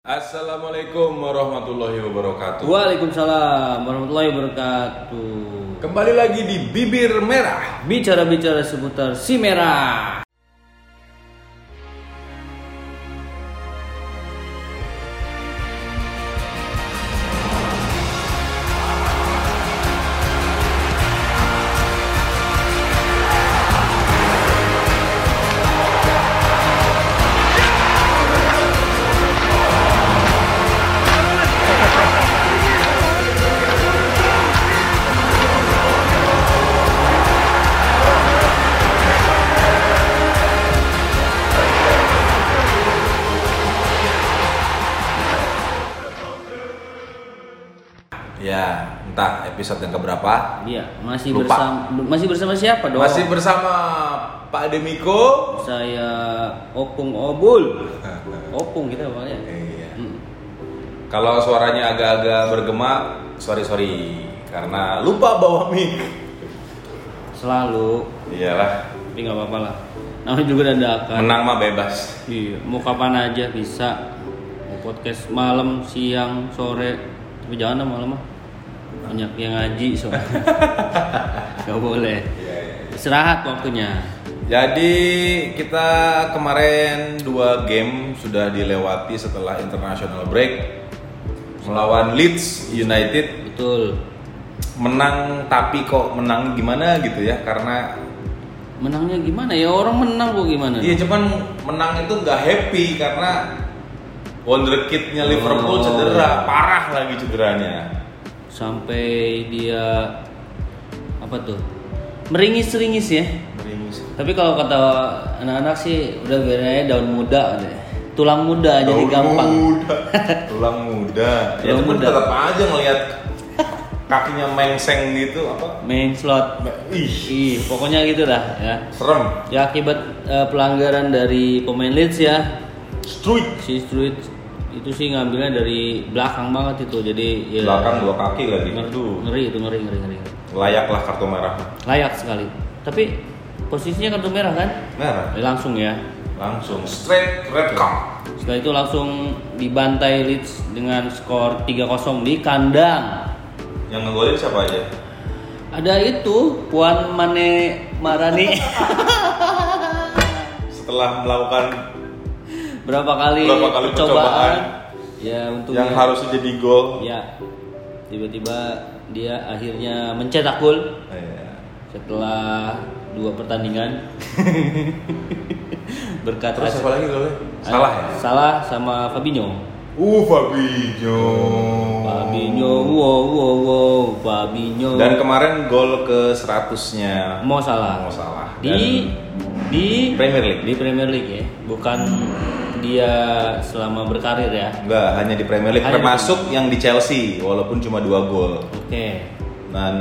Assalamualaikum warahmatullahi wabarakatuh. Waalaikumsalam warahmatullahi wabarakatuh. Kembali lagi di Bibir Merah. Bicara-bicara seputar si merah. Ya, entah episode yang keberapa. Iya, masih Lupa. bersama siapa dong? Masih bersama Pak Demiko. Saya Opung Obul. Opung kita awalnya. Iya. Kalau suaranya agak-agak bergema, sorry karena lupa bawa mic. Selalu. Iyalah, Tapi nggak apa-apa lah. Namanya juga dadakan. menang mah bebas. Iya, mau kapan aja bisa. Mau podcast malam, siang, sore. Tapi jangan lah malam mah. Banyak yang ngaji soalnya. Gak boleh. Istirahat waktunya. Jadi kita kemarin 2 game sudah dilewati setelah international break melawan Leeds United. Betul. Menang tapi kok menang gimana gitu ya, karena Menangnya gimana ya, orang menang kok gimana? iya cuman menang itu nggak happy karena wonderkidnya Liverpool cedera, parah lagi cederanya. Sampai dia apa tuh? Meringis-ringis ya. Tapi kalau kata anak-anak sih udah biarin aja daun muda deh. Tulang muda jadi gampang. Tulang muda. Ya Tulang cuman muda. tetap aja ngelihat kakinya mengseng gitu apa? Slot. Ih, Pokoknya gitu dah ya. serem. Ya akibat pelanggaran dari pemain Leeds ya. Si Struij itu sih ngambilnya dari belakang banget itu. Jadi ya Belakang 2 kaki lagi. ngeri itu ngeri. Layaklah kartu merah. Layak sekali. Tapi posisinya kartu merah kan? Merah. Langsung ya. Langsung straight red card. Setelah itu langsung dibantai Leeds dengan skor 3-0 di kandang. Yang ngegolin siapa aja? Ada itu Puan Mane Marani. Setelah melakukan berapa kali percobaan ya untuk yang harusnya jadi gol. ya tiba-tiba dia akhirnya mencetak gol Iya. setelah 2 pertandingan. Berkat Terus siapa lagi golnya? Salah ya? Salah sama Fabinho. Fabinho. Wow, Fabinho. Dan kemarin gol ke 100-nya Mo Salah. Dan Di Premier League. Di Premier League ya, bukan dia selama berkarir ya. Enggak, hanya di Premier League, Hanya termasuk yang di Chelsea walaupun cuma 2 gol. Oke. Dan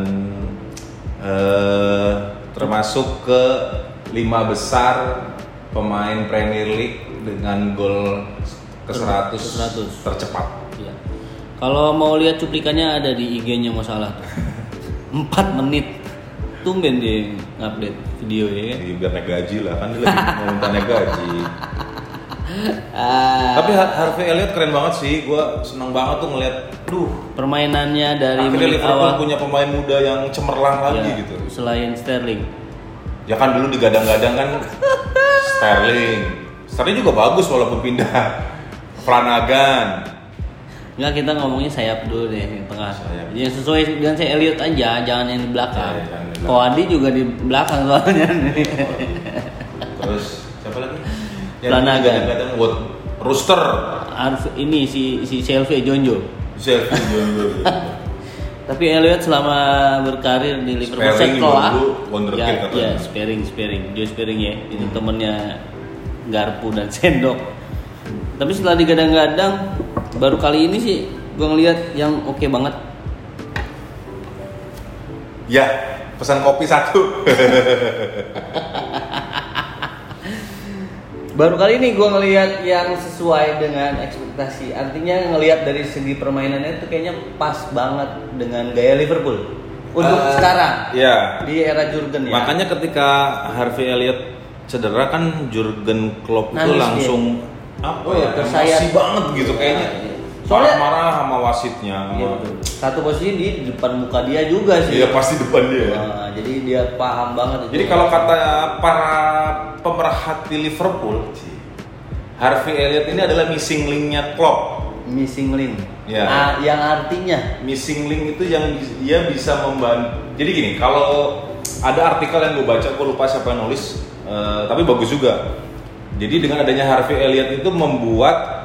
termasuk ke 5 besar pemain Premier League dengan gol ke 100 tercepat. Iya. Kalau mau lihat cuplikannya ada di IG-nya Mo Salah tuh. 4 menit. Tumben dia ngupdate video ya kan. Biar naik gaji lah, kan dia lagi mau minta naik gaji. Tapi Harvey Elliott keren banget sih, gue seneng banget tuh ngeliat, permainannya dari akhirnya menit Liverpool awal punya pemain muda yang cemerlang lagi ya, gitu. selain Sterling. Ya kan dulu digadang-gadang kan Sterling juga bagus walaupun pindah Flanagan. Enggak, kita ngomongnya sayap dulu deh yang tengah. Sayap. Yang sesuai dengan saya Elliot aja, jangan yang di belakang. Ya, jangan di belakang. Koadi juga di belakang soalnya. Terus siapa lagi? Flanagan. Digadang-gadang buat Rooster. Ini si Shelby Jonjo. Tapi Elliot selama berkarir di Liverpool Sperling setelah dulu wonderkid katanya. Sperling ya, itu temennya Garpu dan Sendok. Tapi setelah digadang-gadang, baru kali ini sih gue ngeliat yang oke banget. Ya, pesan kopi 1. Baru kali ini gue ngelihat yang sesuai dengan ekspektasi. Artinya ngelihat dari segi permainannya itu kayaknya pas banget dengan gaya Liverpool untuk sekarang. Ya. Di era Jurgen ya. Makanya ketika Harvey Elliott cedera kan Jurgen Klopp itu Nangis langsung apa Oh, ya, tersayat. emosi banget gitu kayaknya. Soalnya- Marah sama wasitnya. Iya, betul. Satu posisi di depan muka dia juga sih. Iya pasti depan dia. Nah, jadi dia paham banget itu. Jadi kalau kata para pemerhati Liverpool, Harvey Elliott ini adalah missing link-nya Klopp. missing link. Ya. Yang artinya Missing link itu yang dia bisa membantu. Jadi gini, kalau ada artikel yang gue baca, gue lupa siapa yang nulis, tapi bagus juga. Jadi dengan adanya Harvey Elliott itu membuat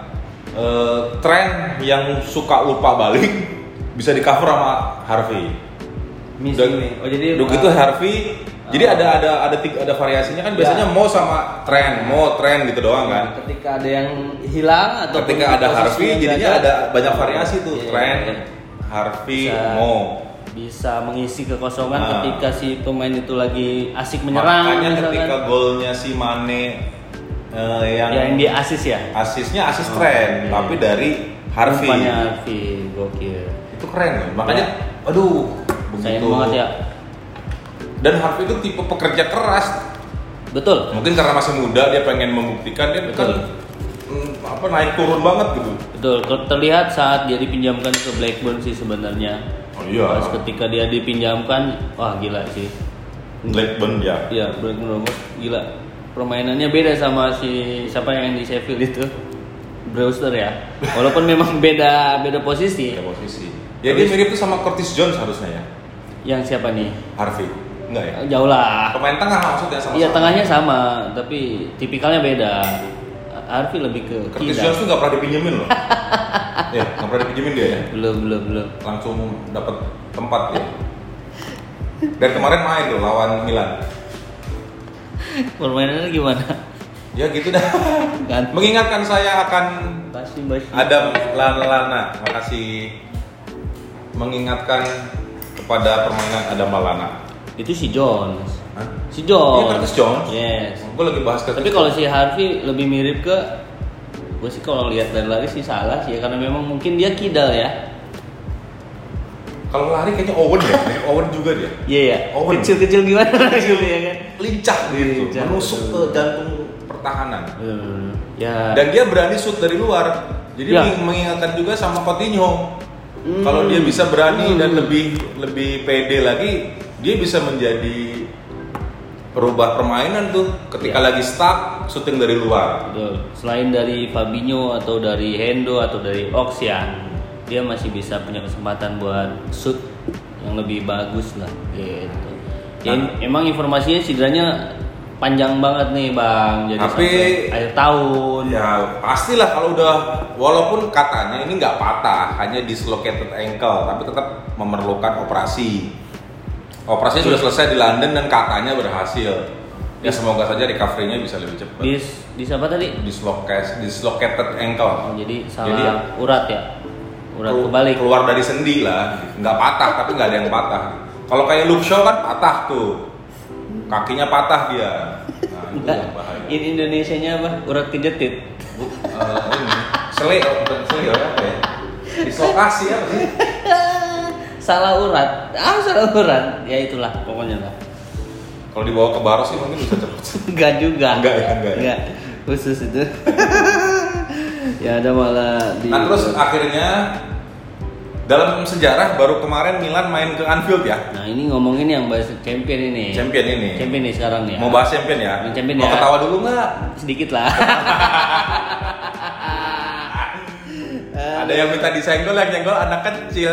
tren yang suka lupa balik bisa di cover sama Harvey. missing link. Oh jadi Udah gitu Harvey. Jadi ada variasinya kan biasanya Ya. Mo sama tren gitu doang kan. ketika ada yang hilang atau Ketika ada Harvey jadinya ada banyak variasi tuh, Iya. tren, Harvey, Bisa- Mo. bisa mengisi kekosongan Nah. ketika si pemain itu lagi asik menyerang. Makanya misalkan. ketika golnya si Mane yang dia asis ya. asisnya asis Oh, tren, iya. tapi dari Harvey. Umpannya Harvey, gokil. Itu keren loh. Makanya aduh, Sayang begitu. banget ya. Dan Harvey itu tipe pekerja keras. Betul. Mungkin karena masih muda dia pengen membuktikan dia Betul. kan naik turun banget gitu. Betul. Terlihat saat dia dipinjamkan ke Blackburn sih sebenarnya. Oh iya. Pas ketika dia dipinjamkan, wah gila sih. Blackburn ya. Iya, Blackburn Rovers gila. Permainannya beda sama siapa yang di Sheffield itu. Brewster ya. Walaupun memang beda posisi. Ya posisi. Ya dia mirip tuh sama Curtis Jones harusnya ya. Yang siapa nih? Harvey. Enggak ya? Jauh lah. Pemain tengah maksudnya sama. Iya, tengahnya sama, tapi tipikalnya beda. Harvey lebih ke Curtis kidal. Jones tuh nggak pernah dipinjemin loh. Ya, nggak pernah dipinjemin dia ya. Belum. Langsung dapat tempat ya. Dan kemarin main tuh lawan Milan. Permainannya gimana? Ya gitu dah. Kan? Mengingatkan saya akan Basi. Adam Lallana. Makasih mengingatkan kepada permainan Adam Lallana. Itu si Jones. Hah? Si Jones. Iya, Curtis Jones. Yes. Gue lagi bahas Curtis Tapi kalau Jones. si Harvey lebih mirip ke, gue sih kalau lihat dari lari sih salah sih ya, karena memang mungkin dia kidal ya. Kalau lari kayaknya Owen ya, kayak Owen juga dia. Iya ya. Owen. Kecil-kecil gimana gitu ya kan? Lincah gitu, Lincah, menusuk ke betul. jantung pertahanan. Ya. Dan dia berani shoot dari luar. Jadi Ya. mengingatkan juga sama Coutinho. Kalau dia bisa berani dan lebih pede lagi, dia bisa menjadi perubah permainan tuh. Ketika Ya. lagi stuck, shooting dari luar. Betul. Selain dari Fabinho atau dari Hendo atau dari Ox ya, dia masih bisa punya kesempatan buat shoot yang lebih bagus lah gitu. Ya, emang informasinya cederanya panjang banget nih Bang. Jadi Tapi- sampai akhir tahun. Ya pastilah kalau udah, walaupun katanya ini nggak patah, hanya dislocated ankle, tapi tetap memerlukan operasi. Operasinya sudah selesai di London dan katanya berhasil. Ya semoga saja recovery-nya bisa lebih cepat. Di siapa tadi? Dislocated ankle. Oh, jadi salah Jadi, urat ya. Urat kebalik. Keluar dari sendi lah, nggak patah tapi nggak ada yang patah. Kalau kayak Luke Shaw kan patah tuh, kakinya patah dia. Nah itu yang bahaya. In Indonesianya apa? Urat kejetit. Ini seleo, bukan seleo apa ya? Dislokasi apa sih? Salah urat. Salah urat. Ya itulah pokoknya lah. Kalau dibawa ke Baros sih mungkin bisa cepet. Enggak juga. Enggak ya. Enggak. Khusus itu. Ya ada malah di. Nah terus akhirnya dalam sejarah baru kemarin Milan main ke Anfield ya. Nah ini ngomongin yang bahas champion ini. Champion ini. Champion nih sekarang nih. Mau bahas champion ya? Yang champion Mau ya. ketawa dulu nggak? Sedikit lah. Ada yang minta disenggol, yang nyenggol anak kecil.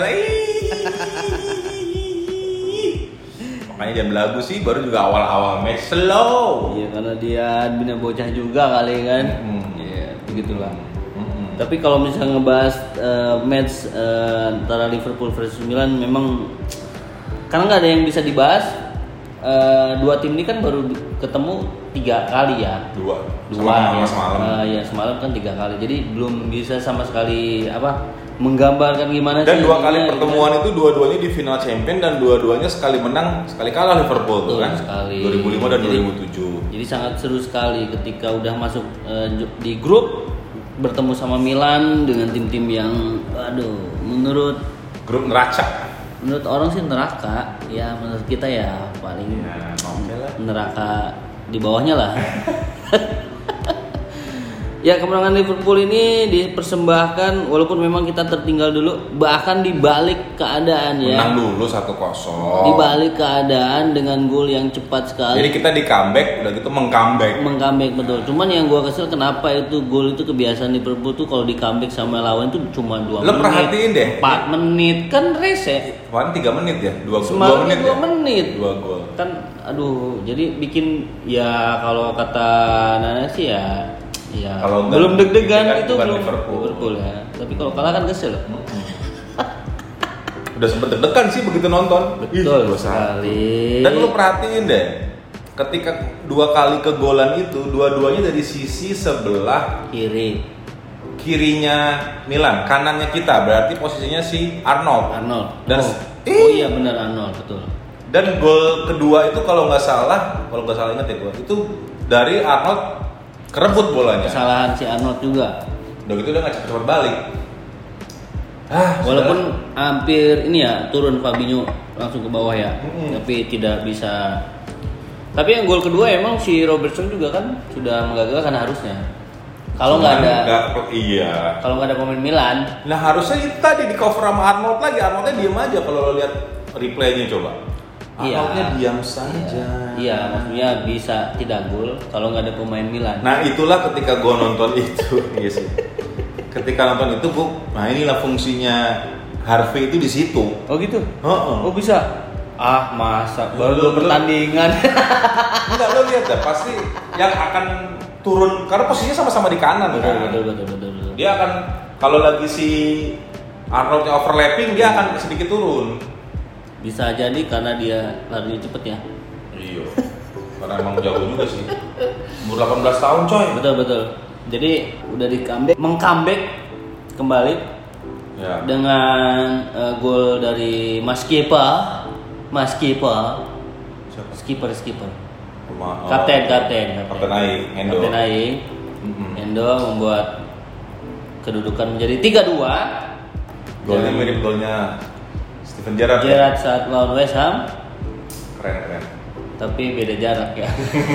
Makanya dia belagu sih, baru juga awal-awal match slow. Iya karena dia bina bocah juga kali kan. Iya begitulah. Tapi kalau misalnya ngebahas match antara Liverpool versus Milan, memang karena nggak ada yang bisa dibahas. Dua tim ini kan baru ketemu 3 kali ya. Dua Ya. semalam. Ya semalam kan 3 kali. Jadi belum bisa sama sekali menggambarkan gimana Dan sih. 2 kali ininya, pertemuan itu dua-duanya di final champion dan dua-duanya sekali menang, sekali kalah Liverpool tuh Betul kan. sekali. 2005 dan Jadi- 2007. Jadi sangat seru sekali ketika udah masuk di grup bertemu sama Milan dengan tim-tim yang menurut Grup neraca. orang sih neraka, ya menurut kita ya paling Ya, oke lah. neraka di bawahnya lah. Ya, kemenangan Liverpool ini dipersembahkan walaupun memang kita tertinggal dulu, bahkan dibalik keadaan ya. Menang dulu 1-0. Dibalik keadaan dengan gol yang cepat sekali. Jadi kita di comeback, udah gitu Meng-comeback betul. Cuman yang gua kesel kenapa itu gol itu kebiasaan Liverpool tuh kalau di comeback sama lawan itu cuma 2 menit. Lo perhatiin deh. 4 menit kan rese. Kemarin 3 menit ya, 2 Semalam menit. 2 menit. 2 gol. Kan aduh, jadi bikin ya kalau kata Nana sih ya kalau belum deg-degan itu bukan belum Liverpool ya. Tapi kalau kalah kan kesel. Udah sempet deg-degan sih begitu nonton. Betul sekali. Dan lu perhatiin deh, ketika 2 kali kegolan itu dua-duanya dari sisi sebelah kirinya Milan, kanannya kita, berarti posisinya si Arnold. Dan oh iya benar Arnold, betul. Dan gol kedua itu kalau nggak salah ingat ya gua, itu dari Arnold kerebut bolanya. Kesalahan si Arnold juga. Udah gitu udah nggak cepet balik. Walaupun hampir ini ya turun Fabinho langsung ke bawah ya, tapi tidak bisa. Tapi yang gol kedua emang si Robertson juga kan sudah menggagalkan harusnya. Kalau nggak ada, kalau nggak ada pemain Milan. Nah harusnya itu tadi di cover sama Arnold lagi. Arnoldnya diem aja kalau lo lihat replaynya coba. Arnoldnya diam saja. Iya, maksudnya bisa tidak gol kalau nggak ada pemain Milan. Nah itulah ketika gue nonton itu, iya sih. Ketika nonton itu gue, nah inilah fungsinya Harvey itu di situ. Oh gitu? Oh bisa? Masa baru pertandingan. Enggak, lo lihat dah pasti yang akan turun karena posisinya sama-sama di kanan. Betul. Dia akan kalau lagi si Arnoldnya overlapping dia akan sedikit turun. Bisa jadi karena dia lari cepet ya. Iya. Karena emang jago juga sih. Umur 18 tahun coy. Betul. Jadi udah meng-comeback kembali ya. Dengan gol dari Skipper. Kapten Aing. Endo membuat kedudukan menjadi 3-2. Golnya mirip golnya Steven Gerrard saat lawan West Ham. Keren. Tapi beda jarak ya.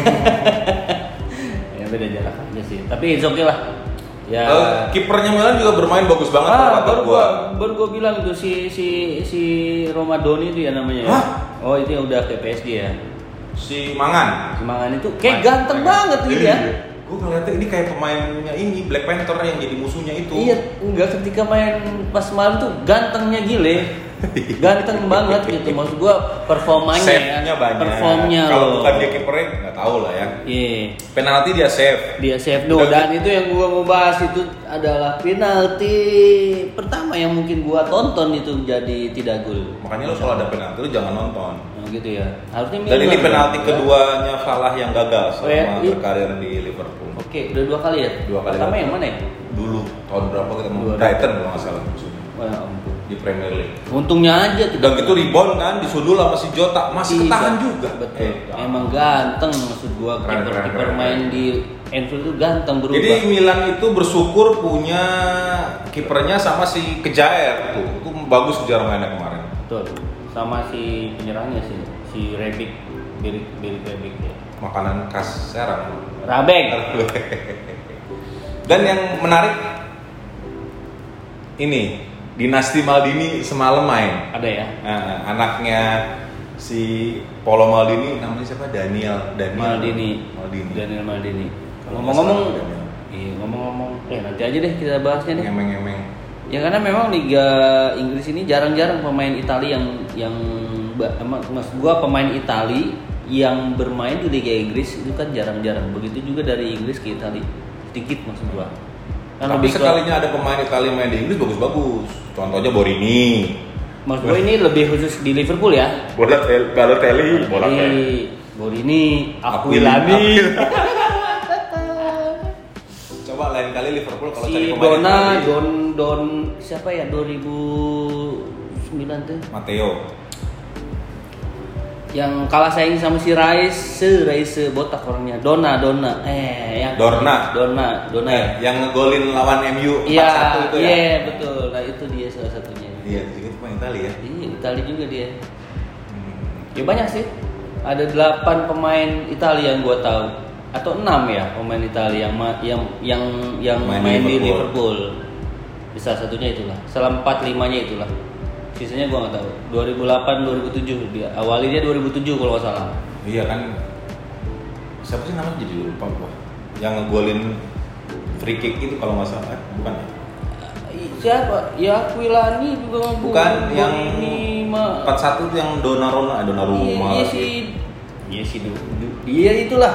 Ya beda jarak aja sih. Tapi it's okay lah. Ya. Kipernya Milan juga bermain bagus banget. Baru gua bilang itu si Romadoni itu ya namanya. Ya? Oh itu yang udah ke PSG ya. Si Mangan itu kayak ganteng banget nih dia. Gue ngeliatnya ini kayak pemainnya ini Black Panther yang jadi musuhnya itu. Iya, enggak ketika main pas malam tuh gantengnya gile. Ganteng banget gitu. Maksud gua performanya save-nya banyak. Performnya kalau bukan dia kipernya enggak tahu lah ya. Iya. Penalti dia save. Dan itu yang gua mau bahas itu adalah penalti pertama yang mungkin gua tonton itu jadi tidak gol. Makanya lo kalau ada penalti lo jangan nonton. Gitu ya. Harusnya dan ini penalti keduanya Salah yang gagal selama berkarir di Liverpool. Oke, udah 2 kali ya? 2 kali. Pertama yang mana ya? Dulu tahun berapa kita mau Brighton kalau nggak salah maksudnya. Di Premier League. Untungnya aja udah gitu rebound kan disundul sama si Jota masih ketahan juga. Betul. Emang ganteng maksud gua kiper main di Anfield itu ganteng berubah. Jadi Milan itu bersyukur punya kipernya sama si Kejair tuh. Itu bagus cara mainnya kemarin. Betul. Sama si penyerangnya si Rebic, Berik Rebic ya. Makanan khas Serang. Rabek. Dan yang menarik ini dinasti Maldini semalam main. Ada ya? Anaknya si Paolo Maldini namanya siapa? Daniel Maldini. Ngomong-ngomong, nanti aja deh kita bahasnya deh. Ngemeng-ngemeng. Ya karena memang Liga Inggris ini jarang-jarang pemain Italia yang maksud gua pemain Italia yang bermain di Liga Inggris itu kan jarang-jarang. Begitu juga dari Inggris ke Italia. Sedikit maksud gua. Tapi sekalinya ada pemain Italia main di Inggris bagus-bagus. Contohnya Borini. Maksud gua ini lebih khusus di Liverpool ya. Balotelli, Borini, Aquilani. Coba lain kali Liverpool kalau si cari pemain Don siapa ya 2009 tuh Matteo yang kalah saing sama si Rice botak orangnya Donna yang Dorna ya yang ngegolin lawan MU 4-1 itu ya. Iya betul. Nah itu dia salah satunya. Iya juga pemain Italia ya. Iya Italia juga dia. Ya banyak sih. Ada 8 pemain Italia yang gua tahu. atau 6 ya pemain Italia yang main di Liverpool. Bisa satunya itulah. Salah 4-5-nya itulah. Sisanya gua nggak tahu. 2008 2007 dia. Awalnya 2007 kalau nggak salah. Iya kan. Siapa sih namanya jadi lupa gua. Yang ngegolin free kick itu kalau nggak salah, bukan ya? Siapa? Ya Aquilani juga bukan yang ini mah 4-1 yang Donnarumma. Iya sih. Dia itulah.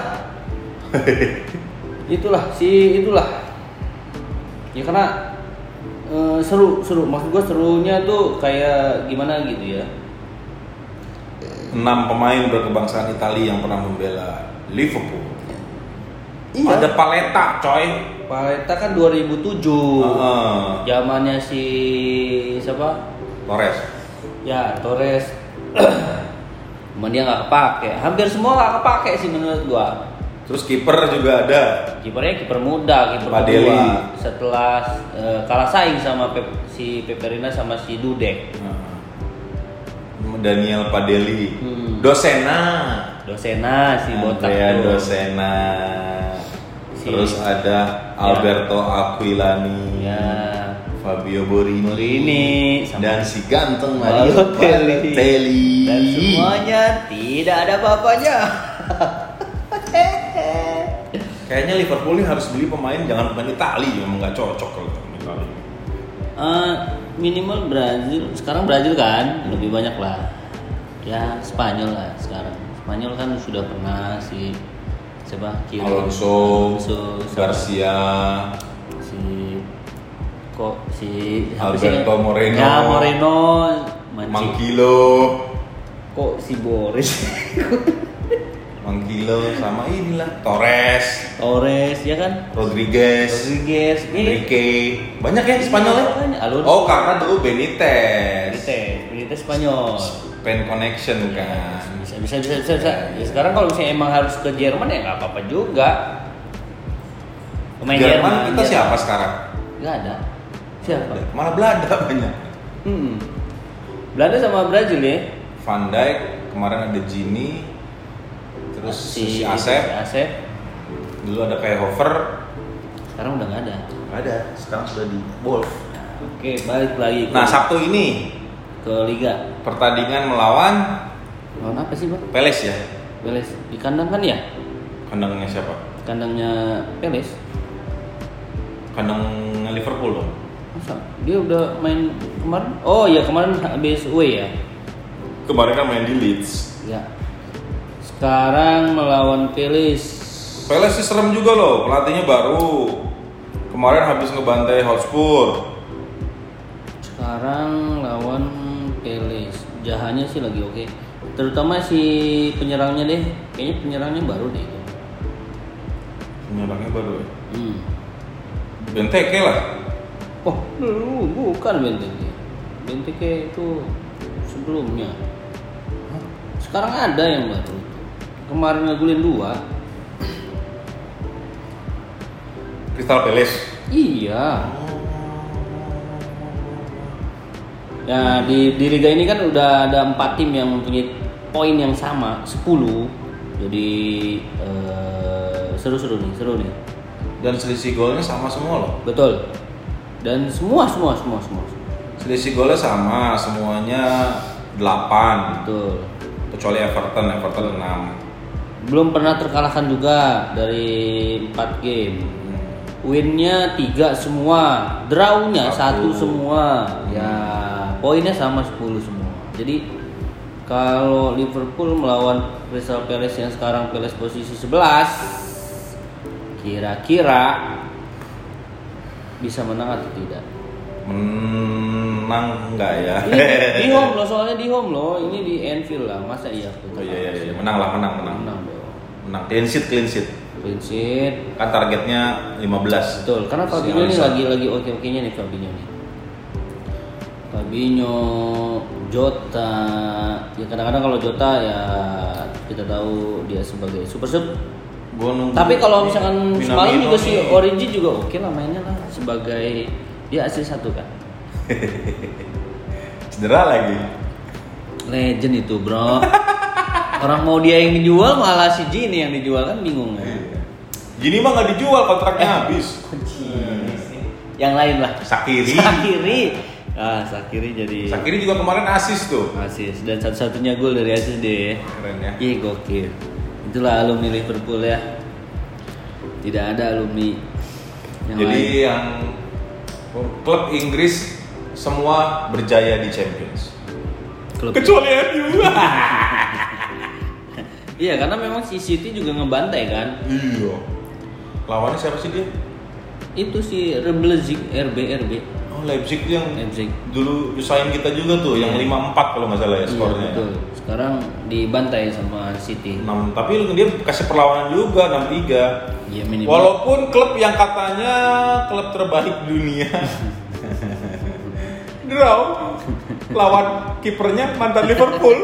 itulah. Ya karena seru. Maksud gua serunya tuh kayak gimana gitu ya. 6 pemain berkebangsaan Italia yang pernah membela Liverpool. Iya. Ada Paletta, coy. Paletta kan 2007. Zamannya si siapa? Torres. Ya, Torres. Cuman dia nggak kepake. Hampir semua nggak kepake sih menurut gua. Terus kiper juga ada. Kipernya kiper muda, kiper Padelli. kedua. Setelah kalah saing sama si Peperina sama si Dudek. Daniel Padelli. Dosena si botak Andrea tuh. Dosena. Terus ada Alberto Aquilani. Ya. Fabio Borini dan si ganteng Mario Balotelli. Dan semuanya tidak ada apa-apanya. Kayaknya Liverpool ini harus beli pemain, jangan pemain Italia, memang nggak cocok kalau pemain Italia. Minimal Brazil, sekarang Brazil kan lebih banyak lah. Ya Spanyol lah sekarang. Spanyol kan sudah pernah si siapa? Alonso, Garcia, Alberto Moreno. Ya Moreno, Manquillo. Kok si Boris? Manquillo sama inilah Torres ya kan? Rodriguez, Enrique. Banyak ya Spanyolnya? Oh, karena dulu Benitez Spanyol. Spain connection kan. Bisa. Ya, sekarang kalau misalnya emang harus ke Jerman ya nggak apa-apa juga. Pemain Jerman kita siapa sekarang? Nggak ada. Siapa? Malah Belanda banyak. Belanda sama Brazil ya. Van Dijk, kemarin ada Gini, terus si Asep. Dulu ada Hover. Sekarang udah nggak ada. Nggak ada. Sekarang sudah di Wolf. Oke, balik lagi. Nah, Sabtu ini ke Liga. Pertandingan melawan apa sih, Bang? Peles ya. Peles di kandang kan ya? Kandangnya siapa? Kandangnya Peles. Kandangnya Liverpool dong. Masa? Dia udah main kemarin? Oh iya, kemarin habis away ya. Kemarin kan main di Leeds. Ya. Sekarang melawan Peles. Peles sih serem juga loh, pelatihnya baru. Kemarin habis ngebantai Hotspur. Sekarang lawan Peles. Jahanya sih lagi oke. Terutama si penyerangnya deh. Kayaknya penyerangnya baru deh. Penyerangnya baru ya? Benteke lah. Oh, bukan Benteke. Benteke itu sebelumnya. Sekarang ada yang baru. Kemarin ngegulin 2. Crystal Palace. Iya. Ya di Liga ini kan udah ada 4 tim yang mempunyai poin yang sama 10. Jadi seru nih. Dan selisih golnya sama semua loh. Betul. Dan semua. Selisih golnya sama, semuanya 8. Betul. Kecuali Everton 6. Belum pernah terkalahkan juga dari 4 game. Win-nya 3 semua, draw-nya 1 semua. Ya, poinnya sama 10 semua. Jadi kalau Liverpool melawan Crystal Palace yang sekarang Palace posisi 11, kira-kira bisa menang atau tidak? Menang enggak ya? Di home loh, soalnya di home loh. Ini di Anfield lah, masa iya? Oh iya. Menang dong. Menang. Clean sheet. Kan targetnya 15. Betul, karena Fabinho ini lagi oke-okenya nih Fabinho. Jota, ya kadang-kadang kalau Jota ya kita tahu dia sebagai super sub. Tapi kalau misalkan semalam juga si Origi juga oke lah mainnya lah sebagai dia asli 1 kan. Cedera lagi. Legend itu bro. Orang mau dia yang dijual malah si Gini yang dijual kan bingung kan. Gini mah nggak dijual, kontraknya habis. Yang lain lah. Shaqiri. Shaqiri jadi. Shaqiri juga kemarin asis tuh. Asis dan satu-satunya gol dari asis deh. Keren ya. Iya gokil. Itulah alumni Liverpool ya. Tidak ada alumni yang Jadi lain. yang klub Inggris semua berjaya di Champions. Kecuali MU. Iya karena memang si City juga ngebantai kan. Iya. Lawannya siapa sih dia? Itu si Leipzig, RB. Oh Leipzig yang Leipzig. dulu usahain kita juga tuh, yang 5-4 kalau nggak salah ya skornya. Iya, betul. Sekarang dibantai sama City. 6, tapi dia kasih perlawanan juga 6-3. Iya minimal. Walaupun klub yang katanya klub terbaik dunia draw lawan kipernya mantan Liverpool.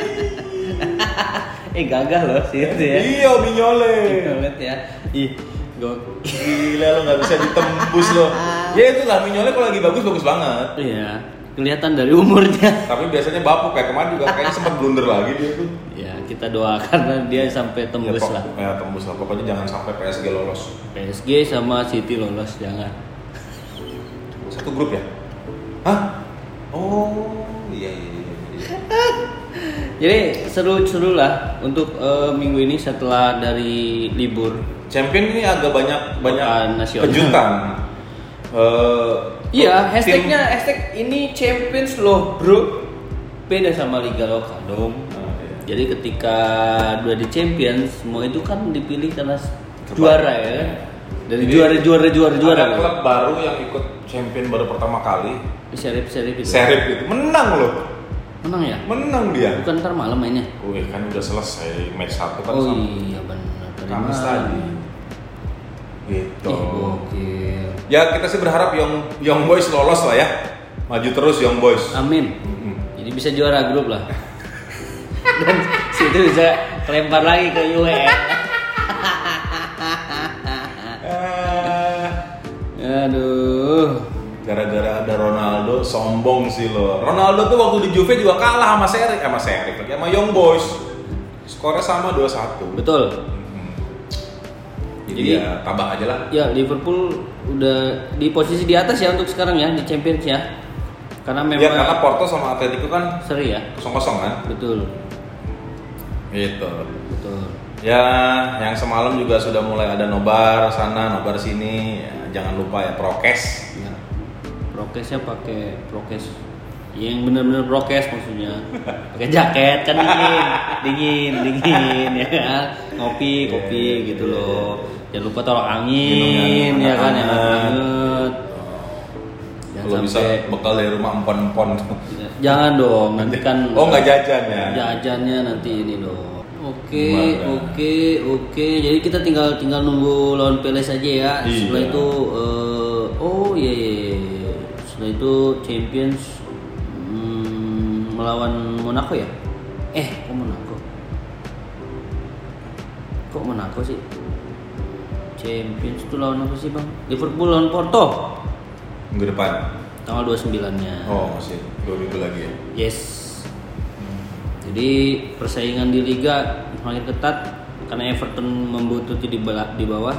Gagah loh sih itu ya. Iya, Mignole. Lihat ya. Gila lo nggak bisa ditembus lo. Ya itulah Mignole kalau lagi bagus banget. Iya, kelihatan dari umurnya. Tapi biasanya bapuk kayak kemarin juga kayaknya sempat blunder lagi dia tuh. Ya kita doakan dia sampai tembus lah. Ya tembus lah. Pokoknya jangan sampai PSG lolos. PSG sama City lolos jangan. Satu grup ya? Hah? Oh iya. Jadi seru lah untuk minggu ini setelah dari libur. Champion ini agak banyak nasional. kejutan. Iya, hashtagnya ini Champions loh bro. Beda sama liga lokal dong. Iya. Jadi ketika udah di Champions, semua itu kan dipilih karena juara ya. Dari juara. Ada klub baru yang ikut Champion baru pertama kali. Serip itu. Serip itu menang loh. Menang ya? Menang dia. Bukan ntar malam mainnya. Wih kan udah selesai match 1 kan Oh sama iya benar. Kamis tadi. Gitu. Gokil. Ya kita sih berharap Young Boys lolos lah ya. Maju terus Young Boys. Amin. Jadi bisa juara grup lah. Dan situ bisa kelempar lagi ke UEL. Aduh. Gara-gara ada Ronaldo sombong sih lo. Ronaldo tuh waktu di Juve juga kalah sama Serif lagi sama Young Boys. Skornya sama 2-1. Betul. Jadi ya tabah aja lah. Ya Liverpool udah di posisi di atas ya untuk sekarang ya di Champions ya. Karena memang Ya karena Porto sama Atletico kan seri ya. 0-0 kan. Betul. Gitu. Betul. Ya yang semalam juga sudah mulai ada nobar sana, nobar sini. Ya, jangan lupa ya prokes. Ya. Prokesnya pakai prokes yang benar-benar prokes maksudnya. Pakai jaket kan dingin ya kan. Ngopi gitu loh. Jangan lupa tolak angin ya kan enak banget. Kalau bisa bekal dari rumah empon-empon. Jangan dong, nanti kan nggak jajan ya. Jajannya nanti ini dong. Oke. Jadi kita tinggal nunggu lawan Palace aja ya. Iya. Setelah itu setelah itu Champions melawan Monaco ya? Kok Monaco sih? Champions itu lawan apa sih bang? Liverpool lawan Porto. Minggu depan. Tanggal 29-nya. Oh masih 2 minggu lagi ya? Yes. Jadi persaingan di Liga makin ketat karena Everton membutuhkan di bawah.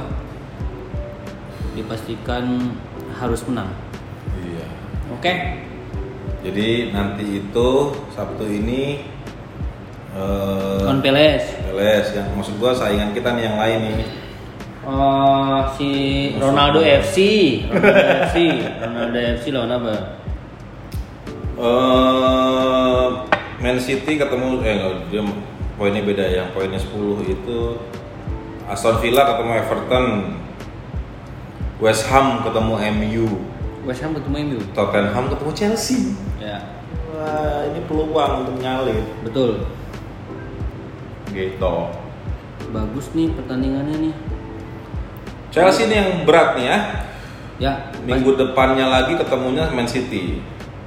Dipastikan harus menang. Iya. Oke. Jadi nanti itu Sabtu ini Lawan Palace. yang maksud gua saingan kita nih yang lain nih. Si Ronaldo FC lawan apa? Man City ketemu dia poinnya beda ya. Poinnya 10 itu Aston Villa ketemu Everton. West Ham ketemu MU. Tottenham ketemu Chelsea. Ya. Wah, ini peluang untuk nyalip. Betul. Gitu. Bagus nih pertandingannya nih. Chelsea ini yang berat nih ya. Ya. Minggu depannya lagi ketemunya Man City.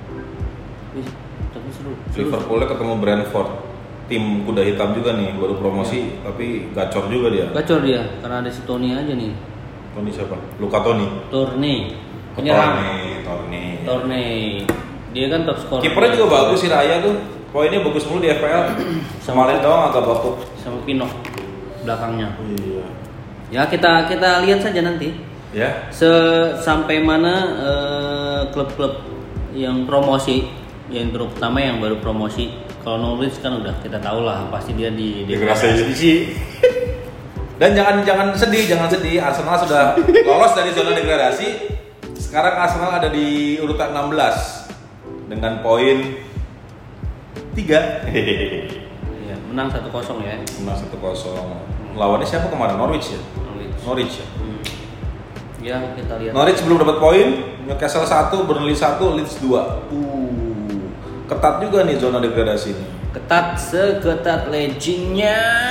Tapi seru. Liverpoolnya ketemu Brentford. Tim kuda hitam juga nih, baru promosi tapi gacor juga dia. Gacor dia karena ada si Tony aja nih. Tony siapa? Luka Tony. Penyerang. Torney. Dia kan top skor. Kipernya juga bagus sih Raya tuh. Poinnya bagus mulu di FPL. Kemarin doang agak bapuk. Sama Pino belakangnya. Iya. Ya kita lihat saja nanti. Ya. Sampai mana klub-klub yang promosi, yang terutama yang baru promosi. Kalau Norwich kan udah kita tahu lah pasti dia di degradasi. Dan jangan sedih. Arsenal sudah lolos dari zona degradasi. Sekarang Arsenal ada di urutan 16 dengan poin 3. Iya, menang 1-0 ya. Menang 1-0. Lawannya siapa kemarin? Norwich ya. Norwich ya. Ya kita lihat. Norwich belum dapat poin, Newcastle 1, Burnley 1, Leeds 2. Ketat juga nih zona degradasi ini. Ketat seketat legendnya.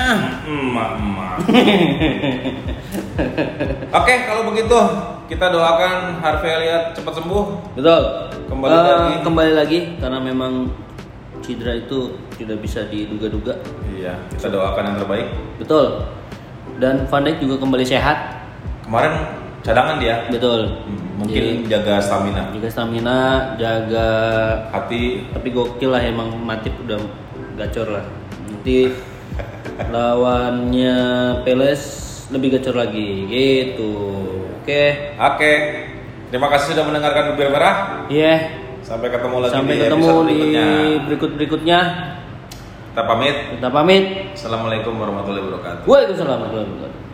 Oke, kalau begitu kita doakan Harvey Elliott cepat sembuh. Betul. Kembali lagi karena memang cedera itu tidak bisa diduga-duga. Iya, kita doakan yang terbaik. Betul. Dan Van Dijk juga kembali sehat. Kemarin cadangan dia. Betul. Mungkin jaga stamina. Jaga hati. Tapi gokil lah emang, Matip udah gacor lah. Nanti lawannya Peles lebih gacor lagi gitu. Oke. Terima kasih sudah mendengarkan Bibir Merah. Iya. Sampai ketemu lagi di berikutnya. Kita pamit. Assalamualaikum warahmatullahi wabarakatuh. Waalaikumsalam warahmatullahi wabarakatuh.